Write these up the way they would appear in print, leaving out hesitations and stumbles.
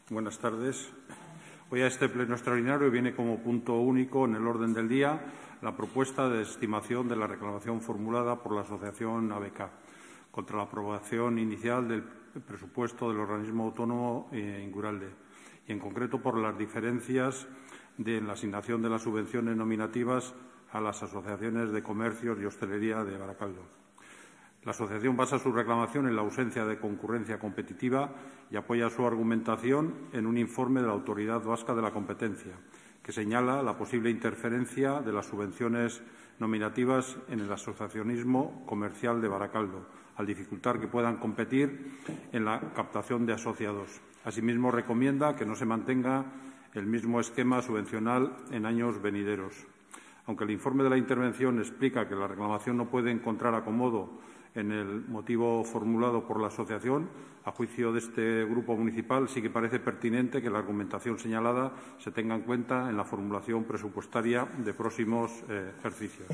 Buenas tardes. Hoy a este pleno extraordinario viene como punto único en el orden del día la propuesta de estimación de la reclamación formulada por la Asociación ABK contra la aprobación inicial del presupuesto del organismo autónomo Inguralde y, en concreto, por las diferencias de la asignación de las subvenciones nominativas a las asociaciones de comercios y hostelería de Baracaldo. La asociación basa su reclamación en la ausencia de concurrencia competitiva y apoya su argumentación en un informe de la Autoridad Vasca de la Competencia, que señala la posible interferencia de las subvenciones nominativas en el asociacionismo comercial de Baracaldo, al dificultar que puedan competir en la captación de asociados. Asimismo, recomienda que no se mantenga el mismo esquema subvencional en años venideros. Aunque el informe de la intervención explica que la reclamación no puede encontrar acomodo en el motivo formulado por la asociación, a juicio de este grupo municipal sí que parece pertinente que la argumentación señalada se tenga en cuenta en la formulación presupuestaria de próximos ejercicios.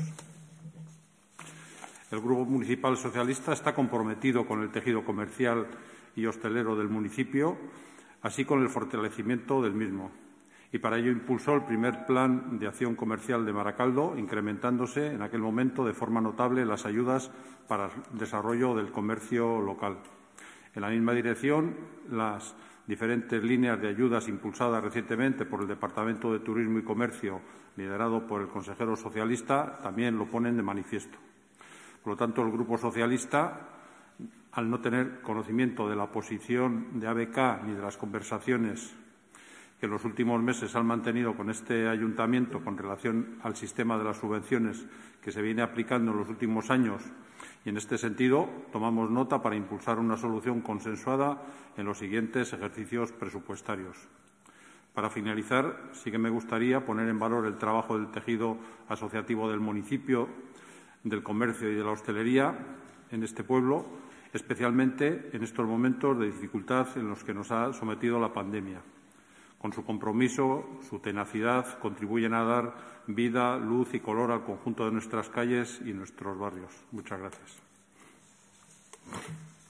El Grupo Municipal Socialista está comprometido con el tejido comercial y hostelero del municipio, así como con el fortalecimiento del mismo. Y para ello impulsó el primer Plan de Acción Comercial de Baracaldo, incrementándose en aquel momento de forma notable las ayudas para el desarrollo del comercio local. En la misma dirección, las diferentes líneas de ayudas impulsadas recientemente por el Departamento de Turismo y Comercio, liderado por el consejero socialista, también lo ponen de manifiesto. Por lo tanto, el Grupo Socialista, al no tener conocimiento de la posición de ABK ni de las conversaciones que en los últimos meses han mantenido con este ayuntamiento con relación al sistema de las subvenciones que se viene aplicando en los últimos años, y en este sentido tomamos nota para impulsar una solución consensuada en los siguientes ejercicios presupuestarios. Para finalizar, sí que me gustaría poner en valor el trabajo del tejido asociativo del municipio, del comercio y de la hostelería en este pueblo, especialmente en estos momentos de dificultad en los que nos ha sometido la pandemia. Con su compromiso, su tenacidad, contribuyen a dar vida, luz y color al conjunto de nuestras calles y nuestros barrios. Muchas gracias.